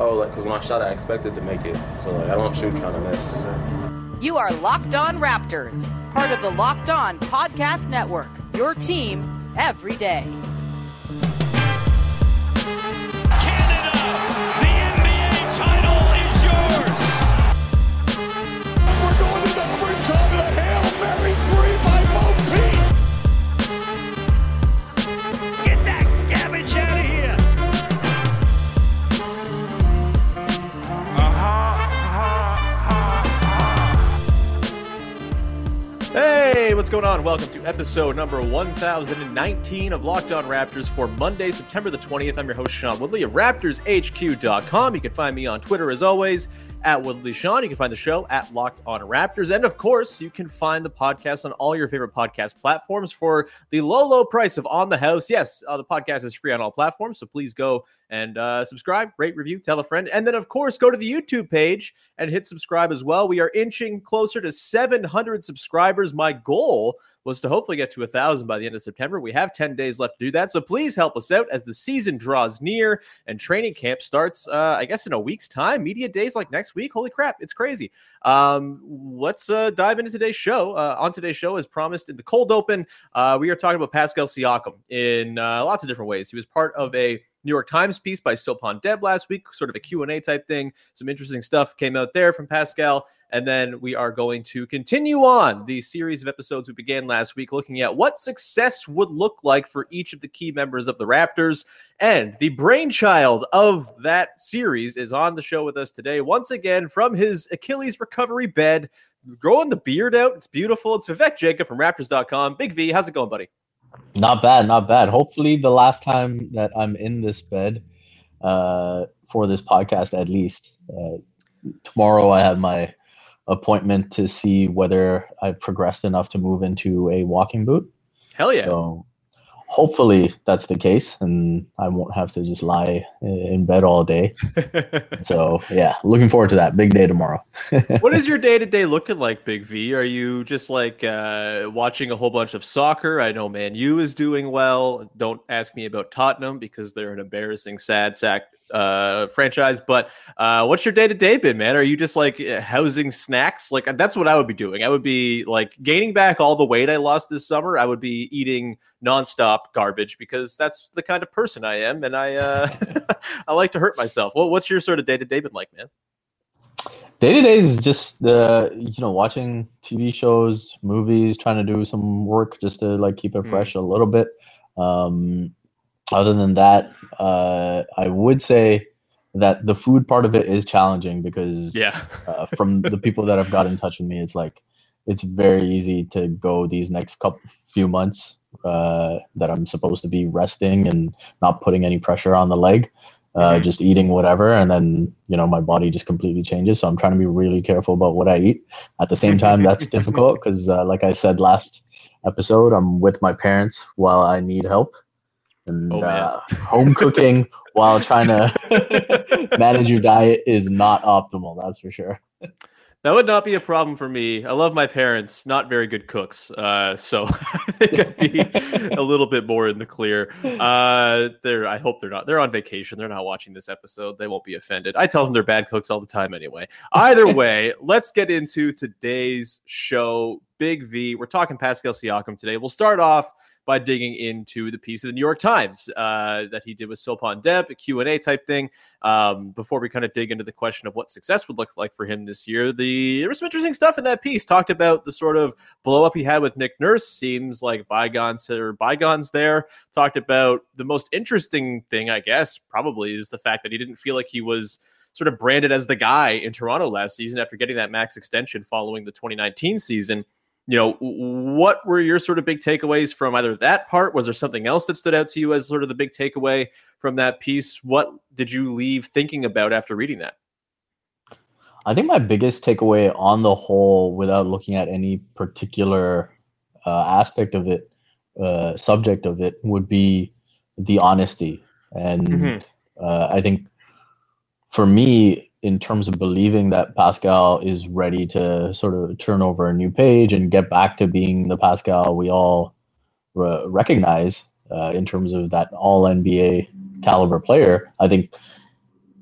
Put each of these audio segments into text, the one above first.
Oh, like, because when I shot, I expected to make it. So, like, I don't shoot trying to miss. You are Locked On Raptors, part of the Locked On Podcast Network, your team every day. Canada, the NBA title is yours. We're going to the overtime of the Hail Mary 3 by Mo Pete. Get that garbage out of here. Hey, what's going on? Welcome to episode number 1019 of Locked On Raptors for Monday, September the 20th. I'm your host, Sean Woodley of RaptorsHQ.com. You can find me on Twitter, as always, at WoodleySean. You can find the show at Locked On Raptors. And, of course, you can find the podcast on all your favorite podcast platforms for the low, low price of On the House. Yes, the podcast is free on all platforms, so please go and subscribe, rate, review, tell a friend. And then, of course, go to the YouTube page and hit subscribe as well. We are inching closer to 700 subscribers. My goal was to hopefully get to 1,000 by the end of September. We have 10 days left to do that. So please help us out as the season draws near and training camp starts, I guess, in a week's time. Media days like next week. Holy crap, it's crazy. Let's dive into today's show. On today's show, as promised in the cold open, we are talking about Pascal Siakam in lots of different ways. He was part of a New York Times piece by Sopan Deb last week, sort of a Q&A type thing. Some interesting stuff came out there from Pascal. And then we are going to continue on the series of episodes we began last week, looking at what success would look like for each of the key members of the Raptors. And the brainchild of that series is on the show with us today, once again, from his Achilles recovery bed, growing the beard out. It's beautiful. It's Vivek Jacob from Raptors.com. Big V, how's it going, buddy? Not bad, not bad. Hopefully the last time that I'm in this bed for this podcast, at least. Tomorrow I have my appointment to see whether I've progressed enough to move into a walking boot. Hell yeah. So hopefully that's the case and I won't have to just lie in bed all day. So yeah, looking forward to that. Big day tomorrow. What is your day-to-day looking like, Big V? Are you just like watching a whole bunch of soccer? I know Man U is doing well. Don't ask me about Tottenham because they're an embarrassing, sad sack franchise. But what's your day-to-day been, man? Are you just like housing snacks? Like that's what I would be doing. I would be like gaining back all the weight I lost this summer. I would be eating nonstop garbage because that's the kind of person I am, and I I like to hurt myself. What's your sort of day-to-day been like, man? Day-to-day is just watching TV shows, movies, trying to do some work just to like keep it fresh a little bit. Other than that, I would say that the food part of it is challenging because from the people that have got in touch with me, it's like it's very easy to go these next few months that I'm supposed to be resting and not putting any pressure on the leg, just eating whatever, and then my body just completely changes. So I'm trying to be really careful about what I eat. At the same time, that's difficult because, like I said last episode, I'm with my parents while I need help. And home cooking while trying to manage your diet is not optimal, that's for sure. That would not be a problem for me. I love my parents, not very good cooks. So I think I'd be a little bit more in the clear. I hope they're not. They're on vacation. They're not watching this episode. They won't be offended. I tell them they're bad cooks all the time anyway. Either way, let's get into today's show. Big V, we're talking Pascal Siakam today. We'll start off by digging into the piece of the New York Times that he did with Sopan Deb, a Q&A type thing. Before we kind of dig into the question of what success would look like for him this year, there was some interesting stuff in that piece. Talked about the sort of blow up he had with Nick Nurse. Seems like bygones there. Talked about the most interesting thing, I guess, probably is the fact that he didn't feel like he was sort of branded as the guy in Toronto last season after getting that max extension following the 2019 season. What were your sort of big takeaways from either that part? Was there something else that stood out to you as sort of the big takeaway from that piece? What did you leave thinking about after reading that? I think my biggest takeaway on the whole, without looking at any particular aspect of it, subject of it, would be the honesty. And I think for me, in terms of believing that Pascal is ready to sort of turn over a new page and get back to being the Pascal we all recognize in terms of that all NBA caliber player, I think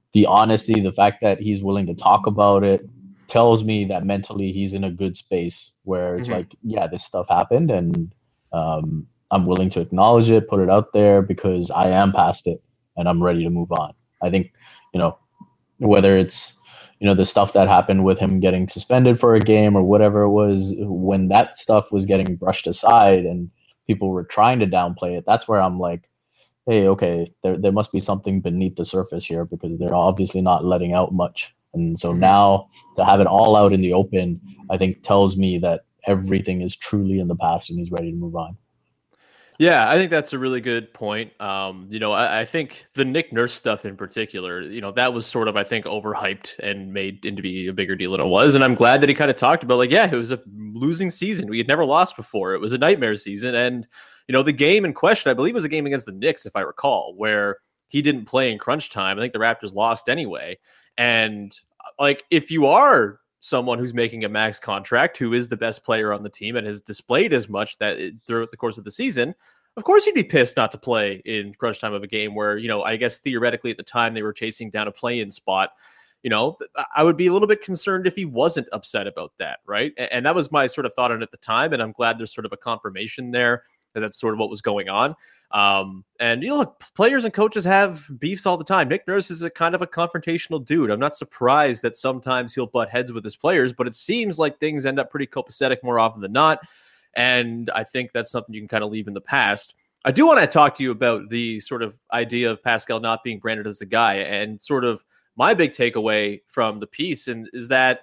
the honesty, the fact that he's willing to talk about it tells me that mentally he's in a good space where it's like, yeah, this stuff happened, and I'm willing to acknowledge it, put it out there because I am past it and I'm ready to move on. I think, whether it's, the stuff that happened with him getting suspended for a game or whatever it was, when that stuff was getting brushed aside and people were trying to downplay it, that's where I'm like, hey, okay, there must be something beneath the surface here because they're obviously not letting out much. And so now to have it all out in the open, I think tells me that everything is truly in the past and he's ready to move on. Yeah, I think that's a really good point. I think the Nick Nurse stuff in particular, that was sort of, I think, overhyped and made into be a bigger deal than it was. And I'm glad that he kind of talked about, like, yeah, it was a losing season. We had never lost before. It was a nightmare season. And, the game in question, I believe, was a game against the Knicks, if I recall, where he didn't play in crunch time. I think the Raptors lost anyway. And, like, if you are someone who's making a max contract, who is the best player on the team and has displayed as much throughout the course of the season, of course you'd be pissed not to play in crunch time of a game where, I guess theoretically at the time they were chasing down a play-in spot. I would be a little bit concerned if he wasn't upset about that, right? And that was my sort of thought on it at the time, and I'm glad there's sort of a confirmation there that that's sort of what was going on. And look, players and coaches have beefs all the time. Nick Nurse is a kind of a confrontational dude. I'm not surprised that sometimes he'll butt heads with his players, but it seems like things end up pretty copacetic more often than not. And I think that's something you can kind of leave in the past. I do want to talk to you about the sort of idea of Pascal not being branded as the guy, and sort of my big takeaway from the piece is that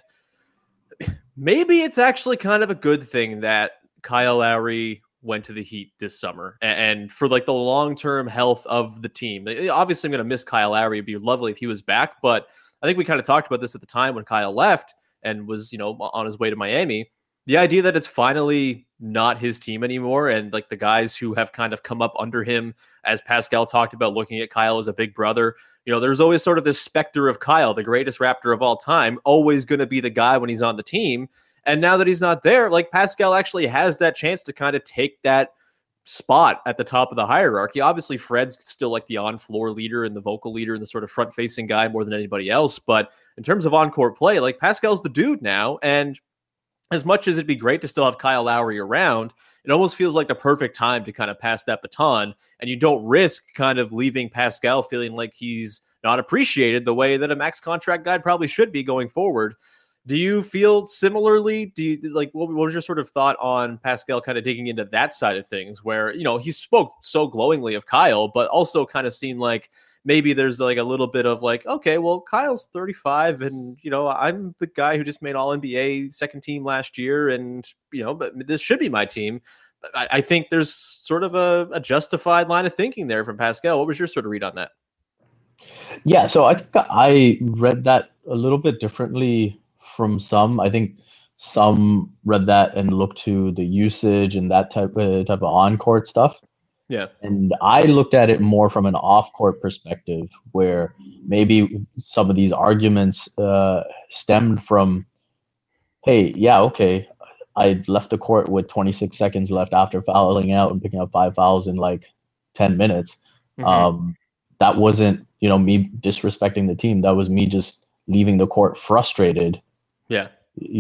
maybe it's actually kind of a good thing that Kyle Lowry went to the Heat this summer, and for like the long-term health of the team. Obviously, I'm going to miss Kyle Lowry. It'd be lovely if he was back, but I think we kind of talked about this at the time when Kyle left and was, on his way to Miami. The idea that it's finally not his team anymore, and like the guys who have kind of come up under him, as Pascal talked about, looking at Kyle as a big brother. There's always sort of this specter of Kyle, the greatest Raptor of all time, always going to be the guy when he's on the team. And now that he's not there, like Pascal actually has that chance to kind of take that spot at the top of the hierarchy. Obviously, Fred's still like the on-floor leader and the vocal leader and the sort of front-facing guy more than anybody else. But in terms of on-court play, like Pascal's the dude now. And as much as it'd be great to still have Kyle Lowry around, it almost feels like the perfect time to kind of pass that baton. And you don't risk kind of leaving Pascal feeling like he's not appreciated the way that a max contract guy probably should be going forward. Do you feel similarly? Do you like what was your sort of thought on Pascal kind of digging into that side of things where, he spoke so glowingly of Kyle, but also kind of seemed like maybe there's like a little bit of like, okay, well, Kyle's 35 and, I'm the guy who just made all NBA second team last year. And, but this should be my team. I think there's sort of a justified line of thinking there from Pascal. What was your sort of read on that? Yeah. So I think I read that a little bit differently from some. I think some read that and looked to the usage and that type of on-court stuff. Yeah. And I looked at it more from an off-court perspective where maybe some of these arguments stemmed from, hey, yeah, okay, I left the court with 26 seconds left after fouling out and picking up 5 fouls in like 10 minutes. Mm-hmm. That wasn't, me disrespecting the team. That was me just leaving the court frustrated. Yeah.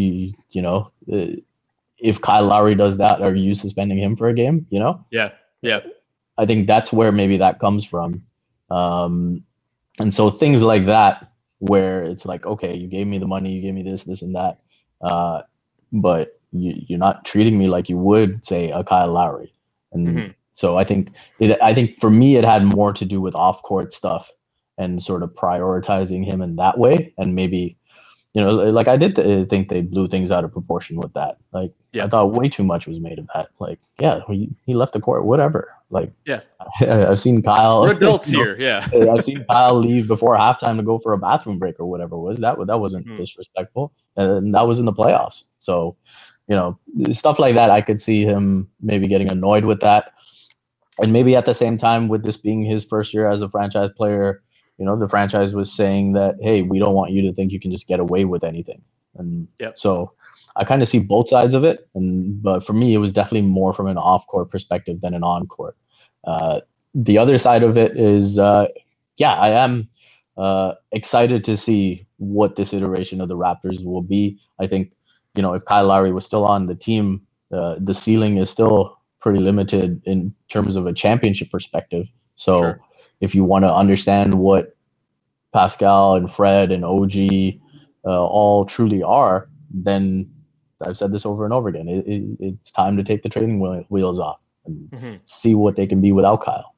If Kyle Lowry does that, are you suspending him for a game? Yeah. Yeah. I think that's where maybe that comes from. And so things like that, where it's like, okay, you gave me the money, you gave me this, and that. But you're not treating me like you would, say, a Kyle Lowry. And so I think for me, it had more to do with off-court stuff and sort of prioritizing him in that way. And maybe, like I did think they blew things out of proportion with that. Like, yeah. I thought way too much was made of that. Like, yeah, he left the court, whatever. Like, yeah, I've seen Kyle. We're adults here, yeah. I've seen Kyle leave before halftime to go for a bathroom break or whatever it was. That wasn't disrespectful, and that was in the playoffs. So, stuff like that, I could see him maybe getting annoyed with that, and maybe at the same time, with this being his first year as a franchise player, the franchise was saying that, hey, we don't want you to think you can just get away with anything, and so I kind of see both sides of it, but for me, it was definitely more from an off-court perspective than an on-court. The other side of it is, I am Excited to see what this iteration of the Raptors will be. I think, if Kyle Lowry was still on the team, the ceiling is still pretty limited in terms of a championship perspective. So Sure. if you want to understand what Pascal and Fred and OG all truly are, then I've said this over and over again. It's time to take the training wheels off and see what they can be without Kyle.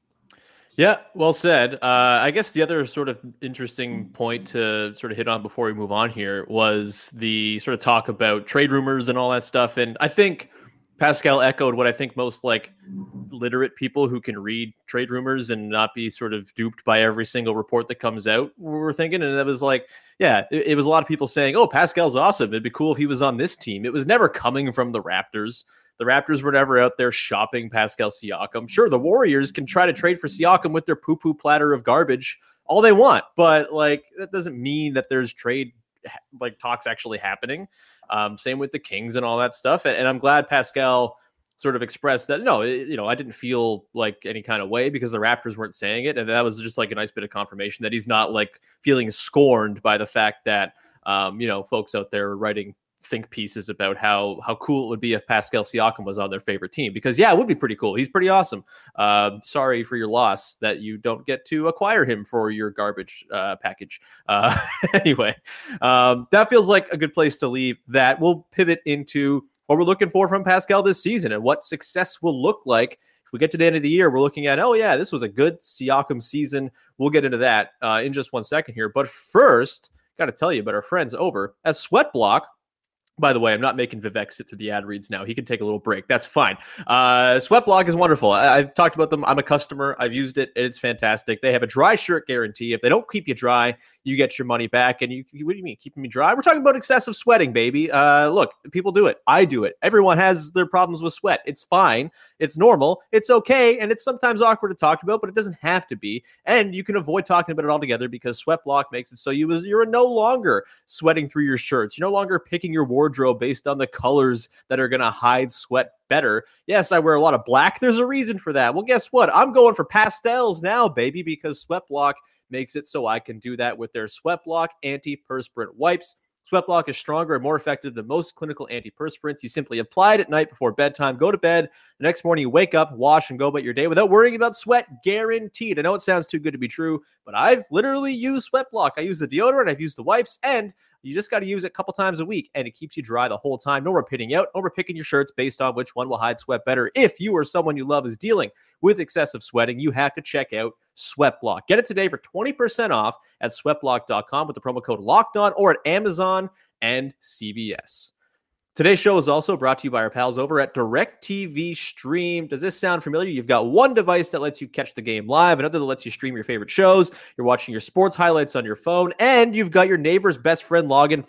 Yeah, well said. I guess the other sort of interesting point to sort of hit on before we move on here was the sort of talk about trade rumors and all that stuff. And I think Pascal echoed what I think most like literate people who can read trade rumors and not be sort of duped by every single report that comes out were thinking. And that was like, yeah, it was a lot of people saying, oh, Pascal's awesome. It'd be cool if he was on this team. It was never coming from the Raptors. The Raptors were never out there shopping Pascal Siakam. Sure, the Warriors can try to trade for Siakam with their poo-poo platter of garbage all they want, but like that doesn't mean that there's trade like talks actually happening. Same with the Kings and all that stuff. And I'm glad Pascal sort of expressed that, no, I didn't feel like any kind of way because the Raptors weren't saying it. And that was just like a nice bit of confirmation that he's not like feeling scorned by the fact that, folks out there writing think pieces about how cool it would be if Pascal Siakam was on their favorite team, because it would be pretty cool. He's pretty awesome. Sorry for your loss that you don't get to acquire him for your garbage package. Anyway, that feels like a good place to leave that. We'll pivot into what we're looking for from Pascal this season and what success will look like. If we get to the end of the year, we're looking at, oh yeah, this was a good Siakam season. We'll get into that in just 1 second here. But first, got to tell you about our friends over at Sweatblock. By the way, I'm not making Vivek sit through the ad reads now. He can take a little break. That's fine. Sweatblock is wonderful. I've talked about them. I'm a customer. I've used it. It's fantastic. They have a dry shirt guarantee. If they don't keep you dry, you get your money back. And what do you mean, keeping me dry? We're talking about excessive sweating, baby. Look, people do it. I do it. Everyone has their problems with sweat. It's fine. It's normal. It's okay. And it's sometimes awkward to talk about, but it doesn't have to be. And you can avoid talking about it altogether because Sweatblock makes it so you're no longer sweating through your shirts. You're no longer picking your wardrobe based on the colors that are going to hide sweat better. Yes, I wear a lot of black. There's a reason for that. Well, guess what? I'm going for pastels now, baby, because Sweatblock makes it so I can do that with their Sweatblock antiperspirant wipes. Sweatblock is stronger and more effective than most clinical antiperspirants. You simply apply it at night before bedtime, go to bed. The next morning you wake up, wash, and go about your day without worrying about sweat, guaranteed. I know it sounds too good to be true, but I've literally used Sweatblock. I use the deodorant, I've used the wipes, and you just got to use it a couple times a week, and it keeps you dry the whole time. No more pitting out, no more picking your shirts based on which one will hide sweat better. If you or someone you love is dealing with excessive sweating, you have to check out Sweatblock. Get it today for 20% off at sweatblock.com with the promo code LOCKEDON or at Amazon and CVS. Today's show is also brought to you by our pals over at DirecTV Stream. Does this sound familiar? You've got one device that lets you catch the game live, another that lets you stream your favorite shows. You're watching your sports highlights on your phone, and you've got your neighbor's best friends login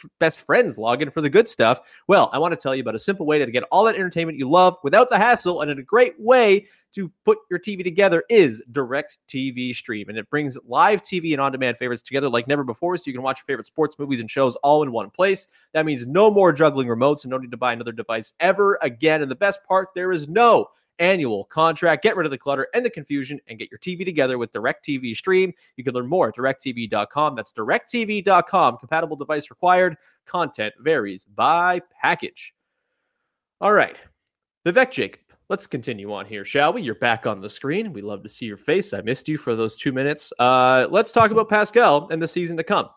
for the good stuff. Well, I want to tell you about a simple way to get all that entertainment you love without the hassle, and in a great way to put your TV together is DirecTV Stream. And it brings live TV and on-demand favorites together like never before, so you can watch your favorite sports, movies, and shows all in one place. That means no more juggling remotes and no need to buy another device ever again. And the best part, there is no annual contract. Get rid of the clutter and the confusion and get your TV together with DirecTV Stream. You can learn more at DirecTV.com. That's DirecTV.com. Compatible device required. Content varies by package. All right. Vivek Jacob. Let's continue on here, shall we? You're back on the screen. We love to see your face. I missed you for those 2 minutes. Let's talk about Pascal and the season to come.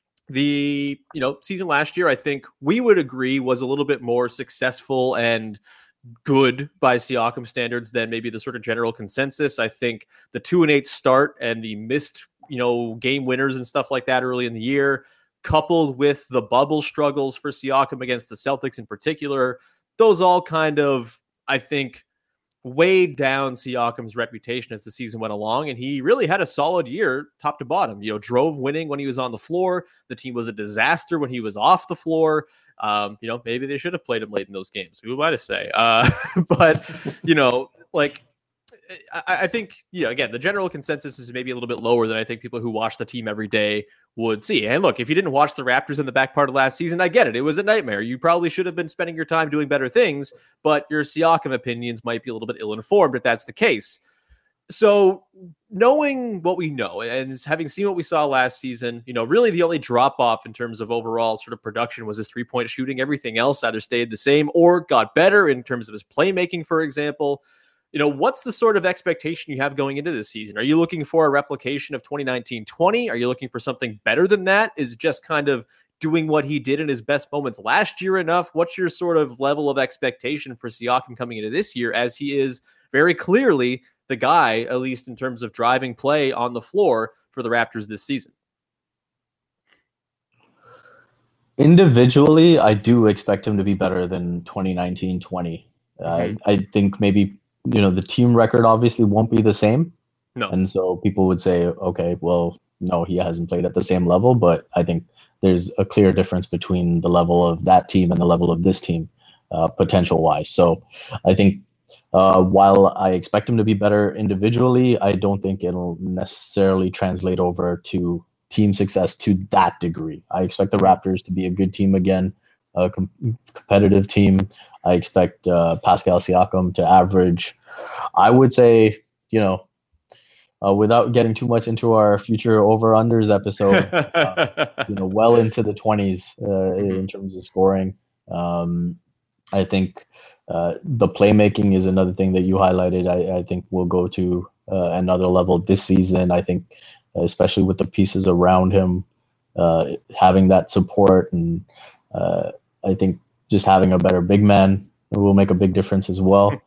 The season last year, I think we would agree, was a little bit more successful and good by Siakam standards than maybe the sort of general consensus. I think the 2-8 start and the missed, game winners and stuff like that early in the year, coupled with the bubble struggles for Siakam against the Celtics in particular, those all kind of, I think, weighed down Siakam's reputation as the season went along, and he really had a solid year top to bottom. Drove winning when he was on the floor. The team was a disaster when he was off the floor. Maybe they should have played him late in those games. Who am I to say? But I think, again, the general consensus is maybe a little bit lower than I think people who watch the team every day would see. And look, if you didn't watch the Raptors in the back part of last season, I get it. It was a nightmare. You probably should have been spending your time doing better things, but your Siakam opinions might be a little bit ill-informed if that's the case. So knowing what we know and having seen what we saw last season, really the only drop off in terms of overall sort of production was his 3-point shooting. Everything else either stayed the same or got better in terms of his playmaking, for example. What's the sort of expectation you have going into this season? Are you looking for a replication of 2019-20? Are you looking for something better than that? Is just kind of doing what he did in his best moments last year enough? What's your sort of level of expectation for Siakam coming into this year, as he is very clearly the guy, at least in terms of driving play on the floor for the Raptors this season? Individually, I do expect him to be better than 2019-20. I think maybe, the team record obviously won't be the same. No. And so people would say, okay, well, no, he hasn't played at the same level, but I think there's a clear difference between the level of that team and the level of this team, potential-wise. So I think while I expect him to be better individually, I don't think it'll necessarily translate over to team success to that degree. I expect the Raptors to be a good team again, a competitive team. I expect Pascal Siakam to average, I would say, without getting too much into our future over-unders episode, well into the 20s in terms of scoring. I think the playmaking is another thing that you highlighted. I think we'll go to another level this season. I think, especially with the pieces around him, having that support, and I think just having a better big man will make a big difference as well.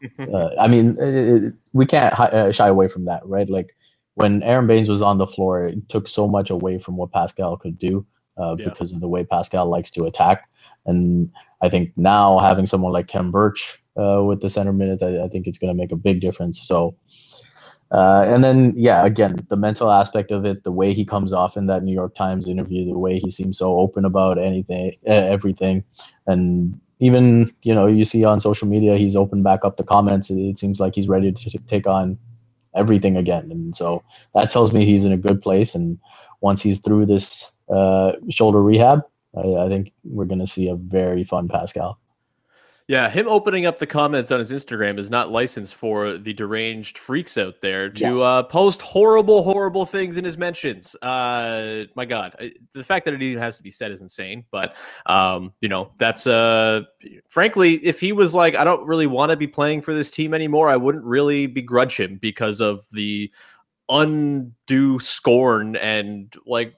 We can't shy away from that, right? Like when Aaron Baines was on the floor, it took so much away from what Pascal could do because of the way Pascal likes to attack. And I think now having someone like Khem Birch with the center minutes, I think it's going to make a big difference. So, and then, again, the mental aspect of it, the way he comes off in that New York Times interview, the way he seems so open about everything. And even, you see on social media, he's opened back up the comments. It seems like he's ready to take on everything again. And so that tells me he's in a good place. And once he's through this shoulder rehab, I think we're going to see a very fun Pascal. Yeah, him opening up the comments on his Instagram is not licensed for the deranged freaks out there to post horrible, horrible things in his mentions. My God, the fact that it even has to be said is insane. But, that's frankly, if he was like, I don't really want to be playing for this team anymore, I wouldn't really begrudge him because of the undue scorn and like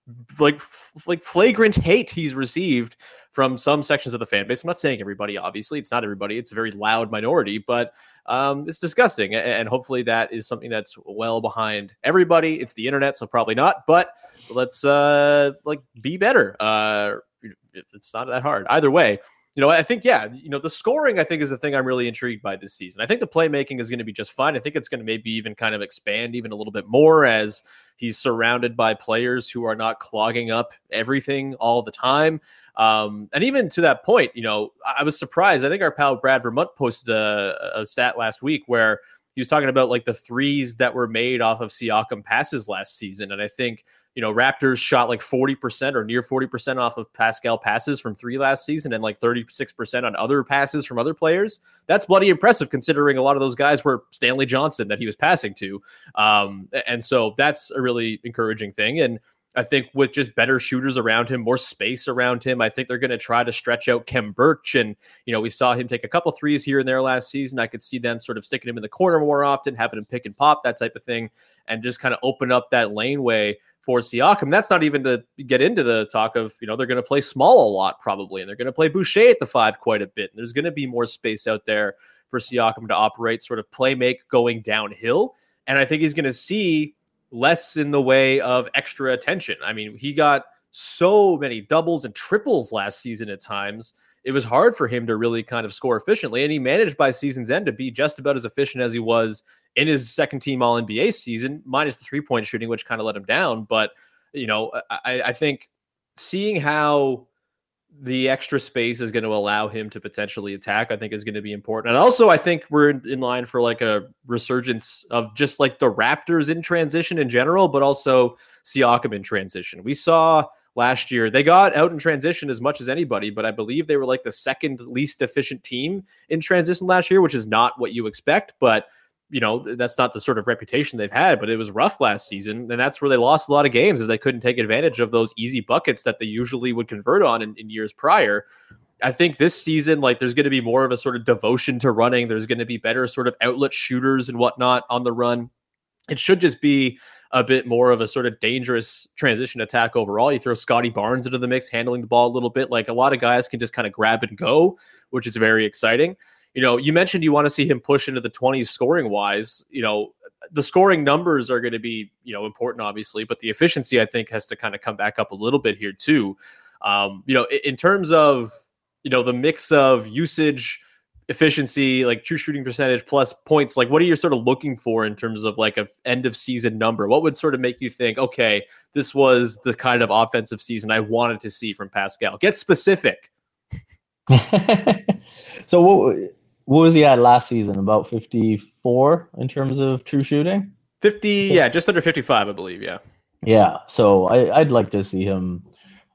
flagrant hate he's received from some sections of the fan base. I'm not saying everybody, obviously. It's not everybody. It's a very loud minority, but it's disgusting. And hopefully that is something that's well behind everybody. It's the internet, so probably not. But let's be better. It's not that hard. Either way, I think, the scoring, I think, is the thing I'm really intrigued by this season. I think the playmaking is going to be just fine. I think it's going to maybe even kind of expand even a little bit more as he's surrounded by players who are not clogging up everything all the time. And even to that point, I was surprised. I think our pal Brad Vermont posted a stat last week where he was talking about like the threes that were made off of Siakam passes last season. And I think, Raptors shot like 40% or near 40% off of Pascal passes from three last season and like 36% on other passes from other players. That's bloody impressive considering a lot of those guys were Stanley Johnson that he was passing to. And so that's a really encouraging thing. And I think with just better shooters around him, more space around him, I think they're going to try to stretch out Khem Birch. And, we saw him take a couple threes here and there last season. I could see them sort of sticking him in the corner more often, having him pick and pop, that type of thing, and just kind of open up that laneway for Siakam. That's not even to get into the talk of, they're going to play small a lot probably, and they're going to play Boucher at the 5 quite a bit. And there's going to be more space out there for Siakam to operate, sort of play make going downhill. And I think he's going to see less in the way of extra attention. I mean, he got so many doubles and triples last season at times. It was hard for him to really kind of score efficiently. And he managed by season's end to be just about as efficient as he was in his second team All-NBA season, minus the 3-point shooting, which kind of let him down. But, I think seeing how the extra space is going to allow him to potentially attack, I think is going to be important. And also, I think we're in line for like a resurgence of just like the Raptors in transition in general, but also Siakam in transition. We saw last year, they got out in transition as much as anybody, but I believe they were like the second least efficient team in transition last year, which is not what you expect. But that's not the sort of reputation they've had, but it was rough last season. And that's where they lost a lot of games, is they couldn't take advantage of those easy buckets that they usually would convert on in years prior. I think this season, like, there's going to be more of a sort of devotion to running. There's going to be better sort of outlet shooters and whatnot on the run. It should just be a bit more of a sort of dangerous transition attack overall. You throw Scotty Barnes into the mix, handling the ball a little bit. Like, a lot of guys can just kind of grab and go, which is very exciting. You mentioned you want to see him push into the 20s scoring wise. The scoring numbers are going to be, important, obviously, but the efficiency, I think, has to kind of come back up a little bit here too. In terms of, the mix of usage, efficiency, like true shooting percentage plus points, like, what are you sort of looking for in terms of like a end of season number? What would sort of make you think, okay, this was the kind of offensive season I wanted to see from Pascal? Get specific. So what was he at last season? About 54 in terms of true shooting? 50, yeah, just under 55, I believe, yeah. Yeah, so I'd like to see him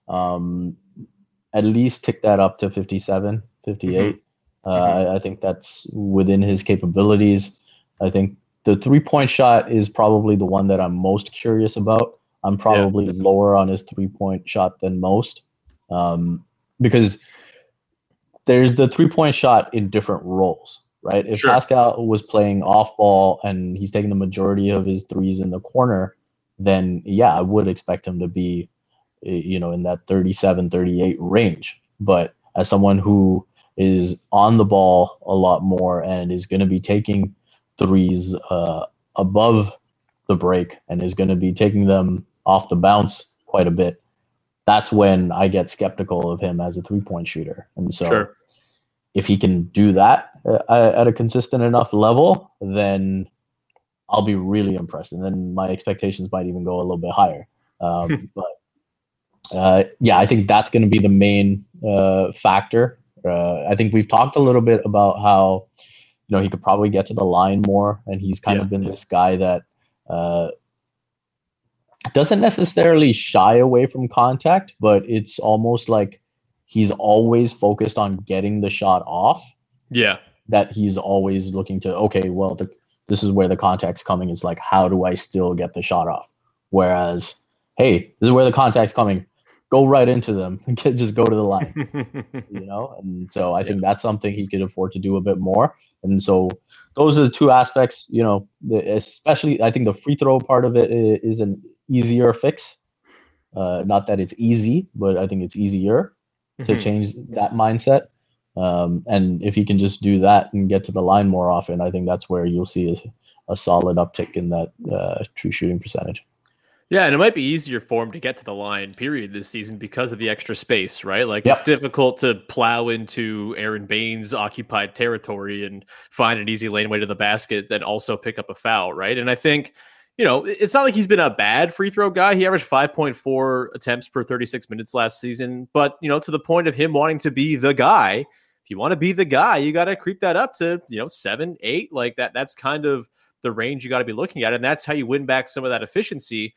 at least tick that up to 57, 58. I think that's within his capabilities. I think the three-point shot is probably the one that I'm most curious about. I'm probably lower on his three-point shot than most, because there's the three-point shot in different roles, right? If Pascal was playing off ball and he's taking the majority of his threes in the corner, then I would expect him to be, in that 37, 38 range. But as someone who is on the ball a lot more and is going to be taking threes above the break and is going to be taking them off the bounce quite a bit, that's when I get skeptical of him as a three-point shooter. And so if he can do that at a consistent enough level, then I'll be really impressed. And then my expectations might even go a little bit higher. I think that's going to be the main factor. I think we've talked a little bit about how, he could probably get to the line more. And he's kind of been this guy that doesn't necessarily shy away from contact, but it's almost like he's always focused on getting the shot off. Yeah. That he's always looking to, okay, well, this is where the contact's coming. It's like, how do I still get the shot off? Whereas, hey, this is where the contact's coming. Go right into them. Just go to the line. And so I think that's something he could afford to do a bit more. And so those are the two aspects, especially I think the free throw part of it is an easier fix. Not that it's easy, but I think it's easier to change that mindset. And if he can just do that and get to the line more often, I think that's where you'll see a solid uptick in that true shooting percentage. Yeah, and it might be easier for him to get to the line, period, this season because of the extra space, right? Like, it's difficult to plow into Aaron Baines' occupied territory and find an easy laneway to the basket, then also pick up a foul, right? And I think, it's not like he's been a bad free throw guy. He averaged 5.4 attempts per 36 minutes last season. But, to the point of him wanting to be the guy, if you want to be the guy, you got to creep that up to, 7, 8. Like, that's kind of the range you got to be looking at. And that's how you win back some of that efficiency.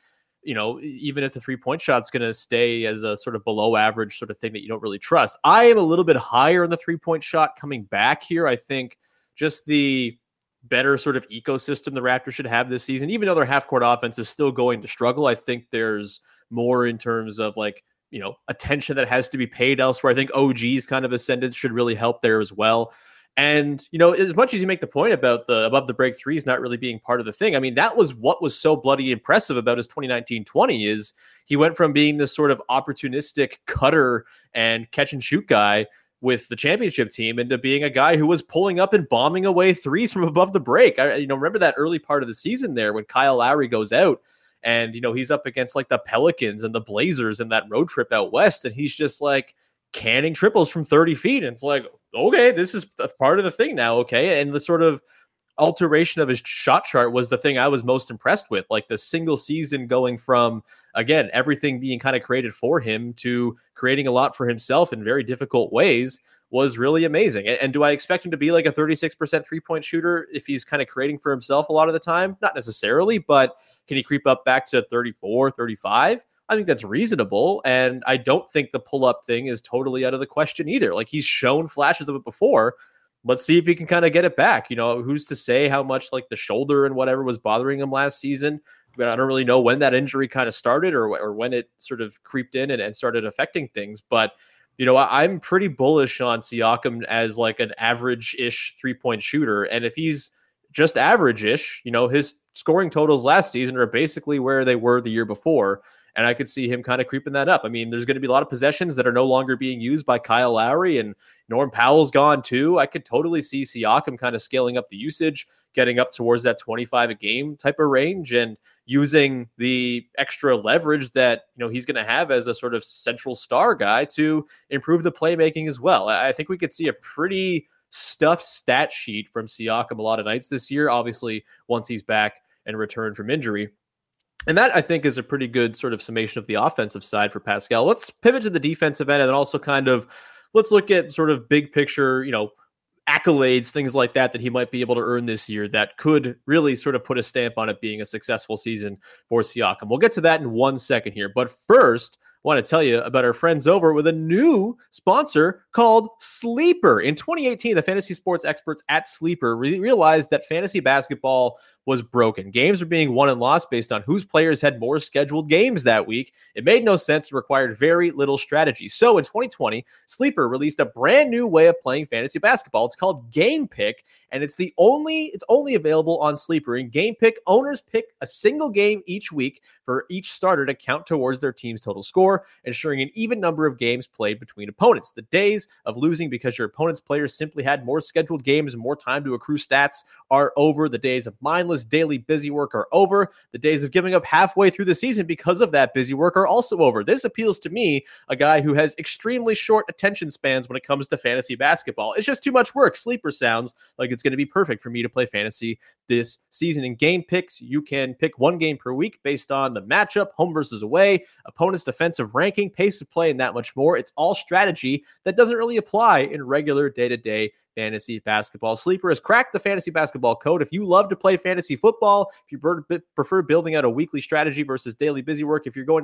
Even if the three-point shot's going to stay as a sort of below average sort of thing that you don't really trust. I am a little bit higher on the three-point shot coming back here. I think just the better sort of ecosystem the Raptors should have this season, even though their half-court offense is still going to struggle. I think there's more in terms of attention that has to be paid elsewhere. I think OG's kind of ascendance should really help there as well. And, as much as you make the point about the above the break threes not really being part of the thing, I mean, that was what was so bloody impressive about his 2019-20 is he went from being this sort of opportunistic cutter and catch and shoot guy with the championship team into being a guy who was pulling up and bombing away threes from above the break. Remember that early part of the season there when Kyle Lowry goes out and, he's up against like the Pelicans and the Blazers in that road trip out west. And he's just like canning triples from 30 feet. And it's like, okay, this is part of the thing now. Okay. And the sort of alteration of his shot chart was the thing I was most impressed with. Like the single season going from, again, everything being kind of created for him to creating a lot for himself in very difficult ways was really amazing. And do I expect him to be like a 36% 3-point shooter if he's kind of creating for himself a lot of the time? Not necessarily, but can he creep up back to 34, 35? I think that's reasonable. And I don't think the pull-up thing is totally out of the question either. Like he's shown flashes of it before. let's see if he can kind of get it back. Who's to say how much like the shoulder and whatever was bothering him last season? But I don't really know when that injury kind of started or when it sort of creeped in and started affecting things. But, I'm pretty bullish on Siakam as like an average-ish 3-point shooter. And if he's just average-ish, his scoring totals last season are basically where they were the year before. And I could see him kind of creeping that up. I mean, there's going to be a lot of possessions that are no longer being used by Kyle Lowry, and Norm Powell's gone too. I could totally see Siakam kind of scaling up the usage, getting up towards that 25 a game type of range, and using the extra leverage that he's going to have as a sort of central star guy to improve the playmaking as well. I think we could see a pretty stuffed stat sheet from Siakam a lot of nights this year, obviously once he's back and returned from injury. And that, I think, is a pretty good sort of summation of the offensive side for Pascal. Let's pivot to the defensive end and then also kind of let's look at sort of big picture, accolades, things like that he might be able to earn this year that could really sort of put a stamp on it being a successful season for Siakam. We'll get to that in 1 second here. But first, I want to tell you about our friends over with a new sponsor called Sleeper. In 2018, the fantasy sports experts at Sleeper realized that fantasy basketball was broken. Games were being won and lost based on whose players had more scheduled games that week. It made no sense and required very little strategy. So in 2020, Sleeper released a brand new way of playing fantasy basketball. It's called Game Pick, and it's only available on Sleeper. In Game Pick, owners pick a single game each week for each starter to count towards their team's total score, ensuring an even number of games played between opponents. The days of losing because your opponent's players simply had more scheduled games and more time to accrue stats are over. The days of mindless daily busy work are over. The days of giving up halfway through the season because of that busy work are also over. This appeals to me, a guy who has extremely short attention spans when it comes to fantasy basketball. It's just too much work. Sleeper sounds like it's going to be perfect for me to play fantasy this season. In Game Picks, you can pick one game per week based on the matchup, home versus away, opponent's defensive ranking, pace of play, and that much more. It's all strategy that doesn't really apply in regular day-to-day fantasy basketball. Sleeper has cracked the fantasy basketball code. If you love to play fantasy football, if you prefer building out a weekly strategy versus daily busy work, if you are going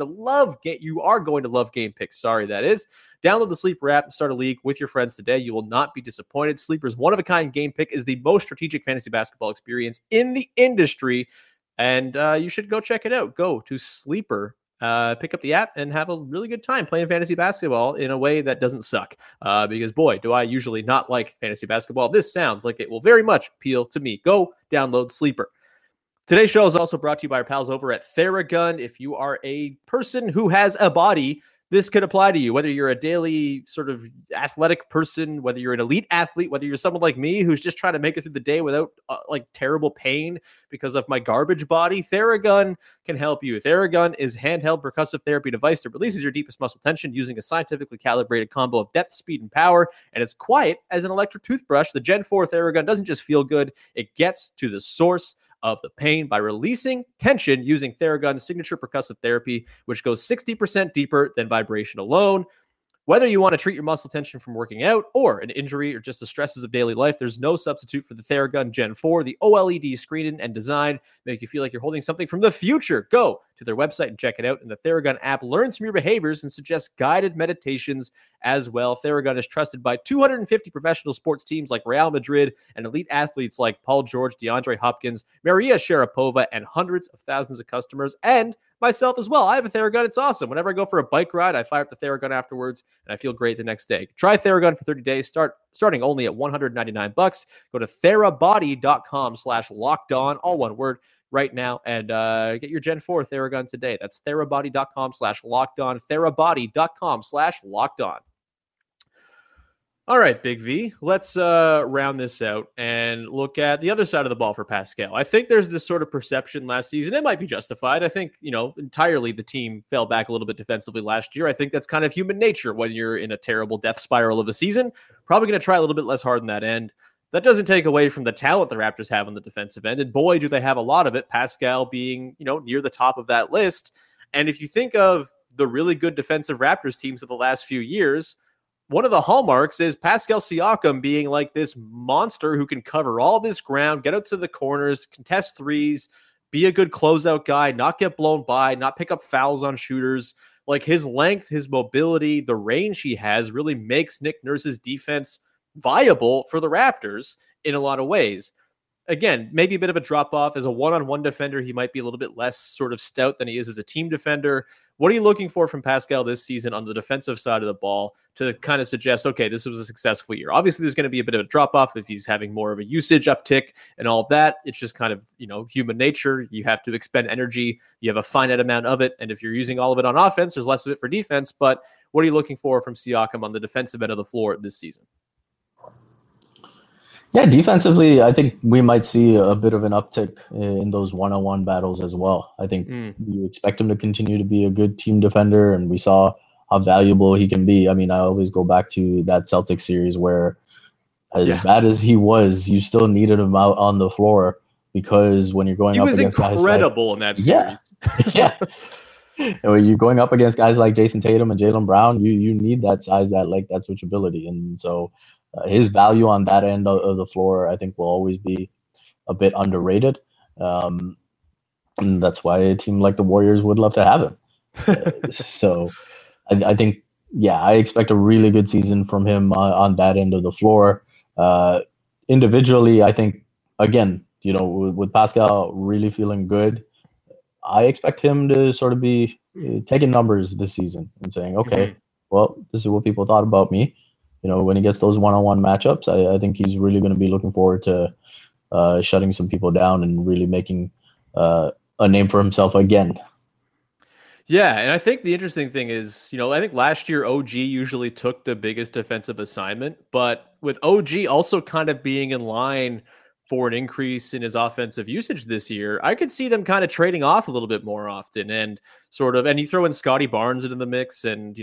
to love Game Picks. That is. Download the Sleeper app and start a league with your friends today. You will not be disappointed. Sleeper's one-of-a-kind Game Pick is the most strategic fantasy basketball experience in the industry, and you should go check it out. Go to Sleeper. Pick up the app and have a really good time playing fantasy basketball in a way that doesn't suck. Because boy, do I usually not like fantasy basketball. This sounds like it will very much appeal to me. Go download Sleeper. Today's show is also brought to you by our pals over at Theragun. If you are a person who has a body, this could apply to you, whether you're a daily sort of athletic person, whether you're an elite athlete, whether you're someone like me who's just trying to make it through the day without terrible pain because of my garbage body. Theragun can help you. Theragun is a handheld percussive therapy device that releases your deepest muscle tension using a scientifically calibrated combo of depth, speed, and power. And it's quiet as an electric toothbrush. The Gen 4 Theragun doesn't just feel good. It gets to the source of the pain by releasing tension using Theragun's signature percussive therapy, which goes 60% deeper than vibration alone. Whether you want to treat your muscle tension from working out or an injury or just the stresses of daily life, there's no substitute for the Theragun Gen 4. The OLED screen and design make you feel like you're holding something from the future. Go to their website and check it out. And the Theragun app learns from your behaviors and suggests guided meditations as well. Theragun is trusted by 250 professional sports teams like Real Madrid and elite athletes like Paul George, DeAndre Hopkins, Maria Sharapova, and hundreds of thousands of customers, and myself as well. I have a Theragun. It's awesome. Whenever I go for a bike ride, I fire up the Theragun afterwards, and I feel great the next day. Try Theragun for 30 days, starting only at $199. Go to therabody.com/lockedon, all one word, right now, and get your Gen 4 Theragun today. That's therabody.com/lockedon, therabody.com/lockedon. All right, Big V, let's round this out and look at the other side of the ball for Pascal. I think there's this sort of perception last season. It might be justified. I think, entirely the team fell back a little bit defensively last year. I think that's kind of human nature when you're in a terrible death spiral of a season. Probably going to try a little bit less hard on that end. That doesn't take away from the talent the Raptors have on the defensive end. And boy, do they have a lot of it. Pascal being, near the top of that list. And if you think of the really good defensive Raptors teams of the last few years, one of the hallmarks is Pascal Siakam being like this monster who can cover all this ground, get out to the corners, contest threes, be a good closeout guy, not get blown by, not pick up fouls on shooters. Like his length, his mobility, the range he has really makes Nick Nurse's defense viable for the Raptors in a lot of ways. Again, maybe a bit of a drop off as a one-on-one defender. He might be a little bit less sort of stout than he is as a team defender. What are you looking for from Pascal this season on the defensive side of the ball to kind of suggest, okay, this was a successful year? Obviously, there's going to be a bit of a drop off if he's having more of a usage uptick and all of that. It's just kind of, human nature. You have to expend energy. You have a finite amount of it. And if you're using all of it on offense, there's less of it for defense. But what are you looking for from Siakam on the defensive end of the floor this season? Yeah, defensively, I think we might see a bit of an uptick in those one-on-one battles as well. I think you expect him to continue to be a good team defender, and we saw how valuable he can be. I mean, I always go back to that Celtics series where, as bad as he was, you still needed him out on the floor because when you're going up against guys like... He was incredible in that series. Yeah. And when you're going up against guys like Jason Tatum and Jaylen Brown, you need that size, that switchability. And so his value on that end of the floor, I think, will always be a bit underrated. And that's why a team like the Warriors would love to have him. So I think, I expect a really good season from him on that end of the floor. Individually, I think, again, with Pascal really feeling good, I expect him to sort of be taking numbers this season and saying, okay, well, this is what people thought about me. When he gets those one-on-one matchups, I think he's really going to be looking forward to shutting some people down and really making a name for himself again. Yeah, and I think the interesting thing is, I think last year OG usually took the biggest defensive assignment, but with OG also kind of being in line for an increase in his offensive usage this year, I could see them kind of trading off a little bit more often and and you throw in Scotty Barnes into the mix and,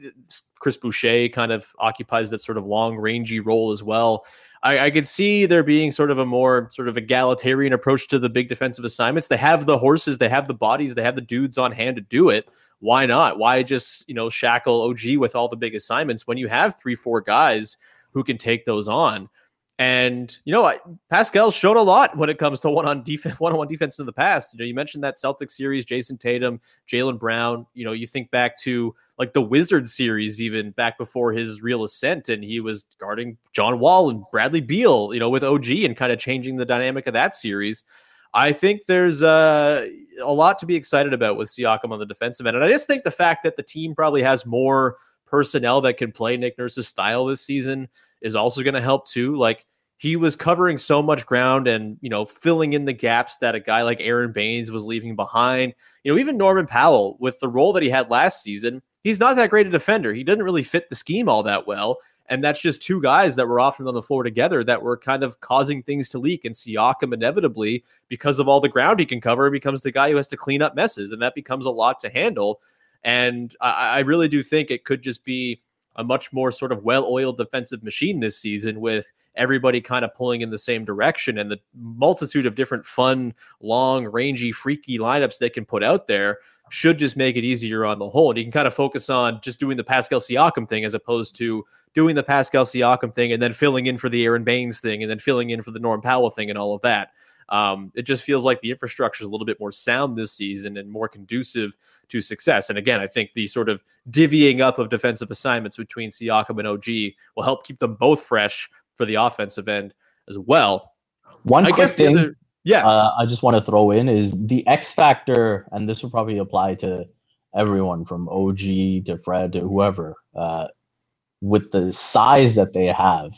Chris Boucher kind of occupies that sort of long rangy role as well. I could see there being sort of a more sort of egalitarian approach to the big defensive assignments. They have the horses, they have the bodies, they have the dudes on hand to do it. Why not? Why just, shackle OG with all the big assignments when you have 3-4 guys who can take those on? And, Pascal's shown a lot when it comes to one-on-one defense in the past. You mentioned that Celtics series, Jason Tatum, Jaylen Brown. You think back to like the Wizards series, even back before his real ascent, and he was guarding John Wall and Bradley Beal, with OG and kind of changing the dynamic of that series. I think there's a lot to be excited about with Siakam on the defensive end. And I just think the fact that the team probably has more personnel that can play Nick Nurse's style this season is also going to help too. Like, he was covering so much ground and, filling in the gaps that a guy like Aaron Baines was leaving behind. Even Norman Powell, with the role that he had last season, he's not that great a defender. He didn't really fit the scheme all that well. And that's just two guys that were often on the floor together that were kind of causing things to leak. And Siakam, inevitably, because of all the ground he can cover, becomes the guy who has to clean up messes. And that becomes a lot to handle. And I really do think it could just be a much more sort of well-oiled defensive machine this season, with everybody kind of pulling in the same direction, and the multitude of different fun, long, rangy, freaky lineups they can put out there should just make it easier on the whole. And you can kind of focus on just doing the Pascal Siakam thing as opposed to doing the Pascal Siakam thing and then filling in for the Aaron Baines thing and then filling in for the Norm Powell thing and all of that. It just feels like the infrastructure is a little bit more sound this season and more conducive to success. And again, I think the sort of divvying up of defensive assignments between Siakam and OG will help keep them both fresh for the offensive end as well. One quick thing, I just want to throw in is the X factor, and this will probably apply to everyone from OG to Fred to whoever, with the size that they have.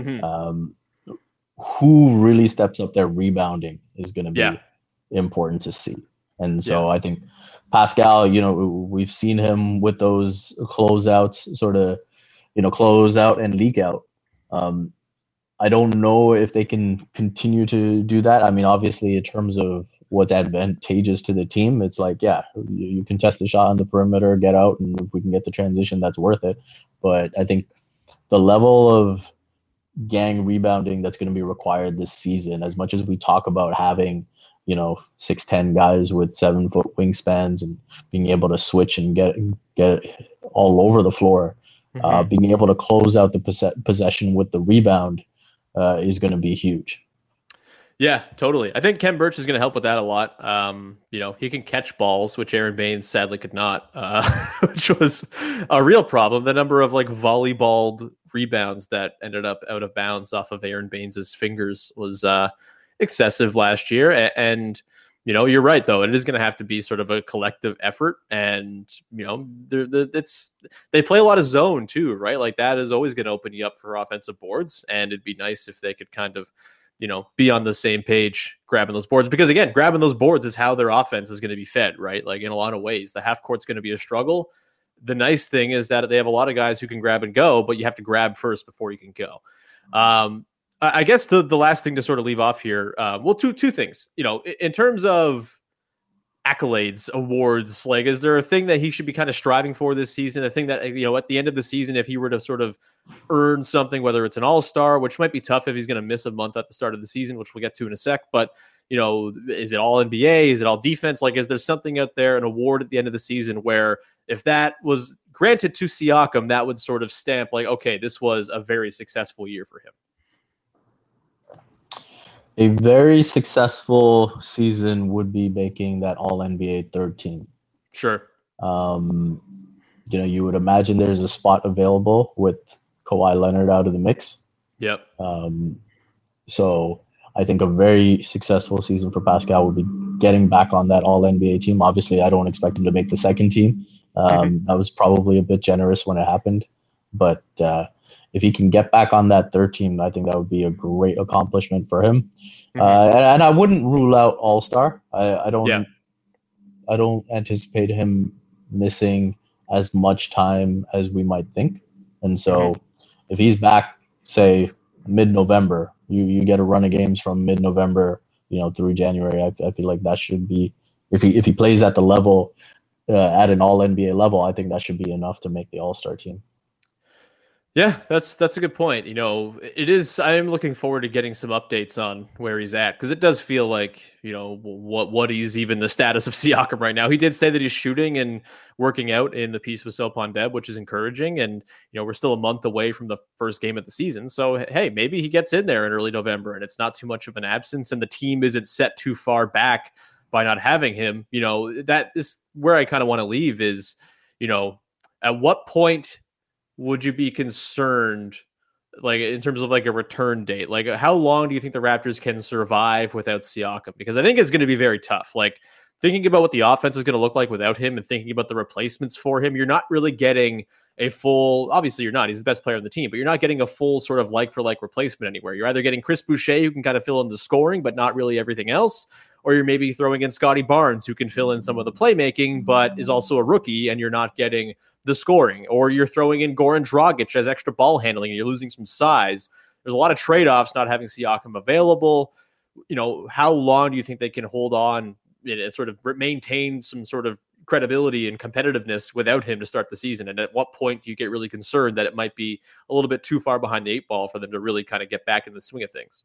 Who really steps up their rebounding is going to be important to see. And so I think Pascal, we've seen him with those closeouts, sort of, close out and leak out. I don't know if they can continue to do that. I mean, obviously, in terms of what's advantageous to the team, it's like, you can test the shot on the perimeter, get out, and if we can get the transition, that's worth it. But I think the level of gang rebounding that's going to be required this season, as much as we talk about having 6'10" guys with 7-foot wingspans and being able to switch and get all over the floor, being able to close out the possession with the rebound is going to be huge. Yeah, totally. I think Ken Birch is going to help with that a lot. He can catch balls, which Aaron Baines sadly could not, which was a real problem. The number of like volleyballed rebounds that ended up out of bounds off of Aaron Baines's fingers was excessive last year. And you're right though. It is going to have to be sort of a collective effort, and they play a lot of zone too, right? Like that is always going to open you up for offensive boards, and it'd be nice if they could kind of be on the same page grabbing those boards, because again, grabbing those boards is how their offense is going to be fed, right? Like in a lot of ways, the half court's going to be a struggle. The nice thing is that they have a lot of guys who can grab and go, but you have to grab first before you can go. I guess the last thing to sort of leave off here, two things, in terms of accolades, awards, like, is there a thing that he should be kind of striving for this season? A thing that, at the end of the season, if he were to sort of earn something, whether it's an all-star, which might be tough if he's going to miss a month at the start of the season, which we'll get to in a sec, but, is it all NBA? Is it all defense? Like, is there something out there, an award at the end of the season where if that was granted to Siakam, that would sort of stamp like, okay, this was a very successful year for him? A very successful season would be making that All-NBA third team. Sure. You would imagine there's a spot available with Kawhi Leonard out of the mix. Yep. So I think a very successful season for Pascal would be getting back on that All-NBA team. Obviously, I don't expect him to make the second team. That was probably a bit generous when it happened. But if he can get back on that third team, I think that would be a great accomplishment for him. And I wouldn't rule out All-Star. I don't anticipate him missing as much time as we might think. And so if he's back, say, mid-November, you get a run of games from mid-November, through January. I feel like that should be, if he plays at the level, at an All-NBA level, I think that should be enough to make the All-Star team. Yeah, that's a good point. It is. I am looking forward to getting some updates on where he's at, because it does feel like, what he's even the status of Siakam right now. He did say that he's shooting and working out in the piece with Sopan Deb, which is encouraging. And, we're still a month away from the first game of the season. So, hey, maybe he gets in there in early November and it's not too much of an absence and the team isn't set too far back by not having him. That is where I kind of want to leave is, at what point would you be concerned, like in terms of like a return date? Like, how long do you think the Raptors can survive without Siakam? Because I think it's going to be very tough. Like, thinking about what the offense is going to look like without him and thinking about the replacements for him, you're not really getting a full, obviously you're not, he's the best player on the team, but you're not getting a full sort of like for like replacement anywhere. You're either getting Chris Boucher, who can kind of fill in the scoring, but not really everything else, or you're maybe throwing in Scotty Barnes, who can fill in some of the playmaking, but is also a rookie, and you're not getting the scoring, or you're throwing in Goran Dragic as extra ball handling and you're losing some size. There's a lot of trade-offs not having Siakam available. How long do you think they can hold on and sort of maintain some sort of credibility and competitiveness without him to start the season? And at what point do you get really concerned that it might be a little bit too far behind the eight ball for them to really kind of get back in the swing of things?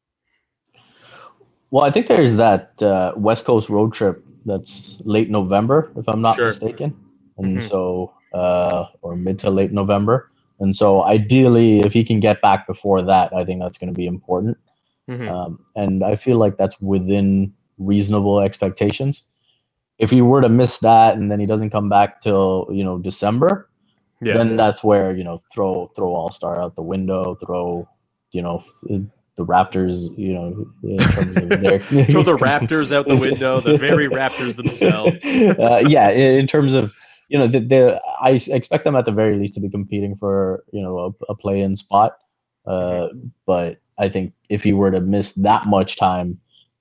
Well, I think there's that West Coast road trip that's late November, if I'm not mistaken. And so or mid to late November. And so ideally, if he can get back before that, I think that's going to be important. And I feel like that's within reasonable expectations. If he were to miss that and then he doesn't come back till, December, then that's where, throw All-Star out the window, throw, the Raptors, in terms of their throw the Raptors out the window, the very Raptors themselves. In terms of, I expect them at the very least to be competing for, a play-in spot. But I think if he were to miss that much time,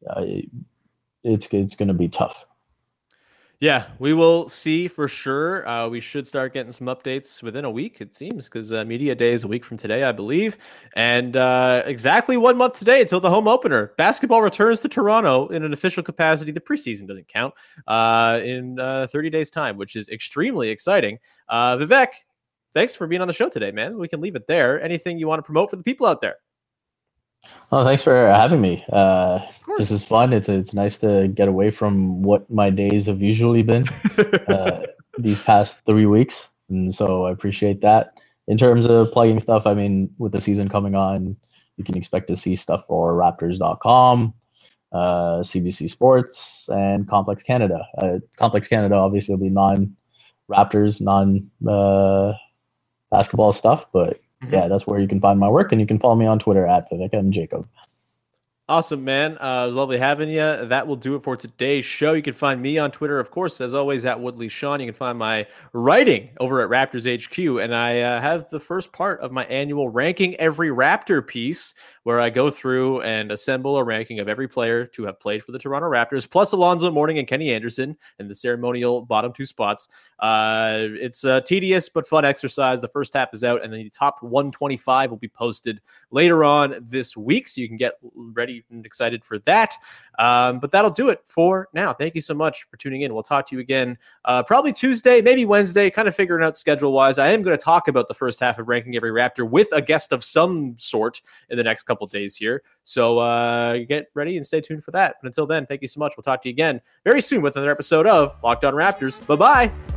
it's going to be tough. Yeah, we will see for sure. We should start getting some updates within a week, it seems, because Media Day is a week from today, I believe. And exactly 1 month today until the home opener. Basketball returns to Toronto in an official capacity. The preseason doesn't count in 30 days' time, which is extremely exciting. Vivek, thanks for being on the show today, man. We can leave it there. Anything you want to promote for the people out there? Oh, thanks for having me. This is fun. It's nice to get away from what my days have usually been these past 3 weeks. And so I appreciate that. In terms of plugging stuff, I mean, with the season coming on, you can expect to see stuff for Raptors.com. CBC Sports, and Complex Canada. Complex Canada obviously will be non-Raptors, non-basketball stuff, but yeah, that's where you can find my work, and you can follow me on Twitter at Vivek M. Jacob. Awesome, man. It was lovely having you. That will do it for today's show. You can find me on Twitter, of course, as always, at Woodley Sean. You can find my writing over at Raptors HQ, and I have the first part of my annual Ranking Every Raptor piece, where I go through and assemble a ranking of every player to have played for the Toronto Raptors, plus Alonzo Mourning and Kenny Anderson in the ceremonial bottom 2 spots. It's a tedious but fun exercise. The first half is out, and then the top 125 will be posted later on this week, so you can get ready and excited for that. But that'll do it for now. Thank you so much for tuning in. We'll talk to you again probably Tuesday, maybe Wednesday, kind of figuring out schedule-wise. I am going to talk about the first half of Ranking Every Raptor with a guest of some sort in the next couple days here. So get ready and stay tuned for that. But until then, thank you so much. We'll talk to you again very soon with another episode of Locked On Raptors. Bye-bye.